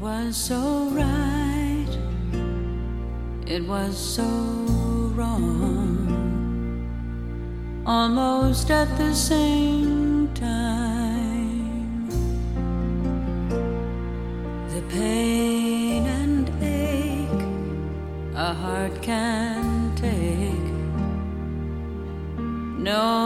was so right, it was so wrong, almost at the same time. The pain and ache a heart can take, no